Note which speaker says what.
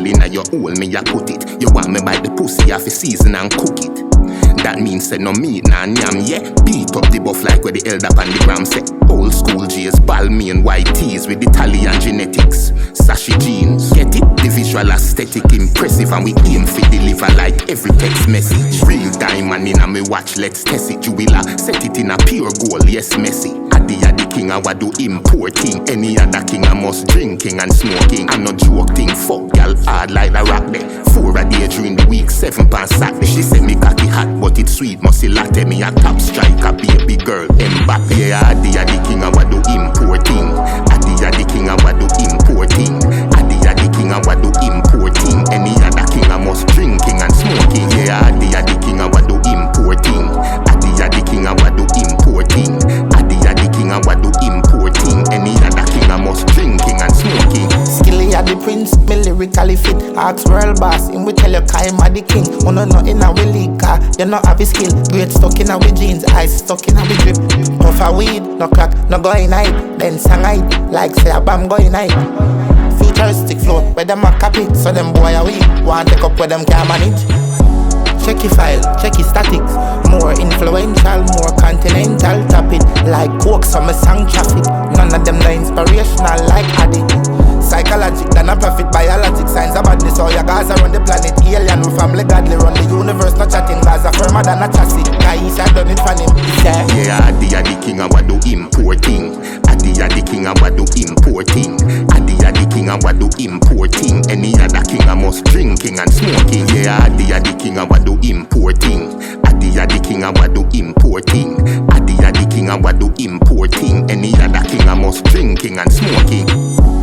Speaker 1: all in your hole, me ya put it. You want me by the pussy, half a season and cook it. That means say no meat, nah yam, yeah. Beat up the buff like where the elder pan the gram say. Old school J's, Balmain, white tees with Italian genetics. Sashi jeans, get it? The visual aesthetic impressive, and we aim for deliver like every text message. Real diamond in a me watch, let's test it. Jubilah, set it in a pure gold, yes messy. Adi the king, I wa do importing. Any other king, I must drinking and smoking. I'm not joking, fuck y'all hard like the rock there. 4 a day during the week, 7 pounds Saturday. She said me cocky hot, but it's sweet, musty latte. Me a top striker, baby girl, Mbappe. Yeah, Adi the king, I wa do importing. Adi the king, I wa do importing. Adi the king, I wa do importing. Any other king, I must drinking and smoking. Yeah, Adi the king, I wa do importing. Adi the king, I wa do importing. Adi the king, I wa do importing. Any other king, I must drinking and smoking.
Speaker 2: Skilly at the prince, me lyrically fit. Ask world boss, him we tell you Kaim a the king. Wanna know in a we league car, you know have a skill. Great stuck in a we jeans, eyes stuck in a we drip. Puff a weed, no crack, no going night. Then sang it, like say a bam going night. Futuristic flow, where them a copy, so them boy a weak. Want take up where them can manage. Check your file, check your statics. More influential, more continental. Tap it like coke, so me sang traffic. None of them no inspirational like addict. Psychologic than a profit, biologic signs of badness. All your guys around the planet, alien with family godly. Run the universe, no chatting. Guys are firmer than a chassis. Kaisha done it for him.
Speaker 1: Yeah, Adi the king, I wa do importing. Adi the king, I wa do importing. Adi the king, I wa do importing. Any other king, I must drinking and smoking. Yeah, Adi the king, I wa do importing. Adi the king, I wa do importing. Adi the king, I wa do importing. Any other king, I must drinking and smoking.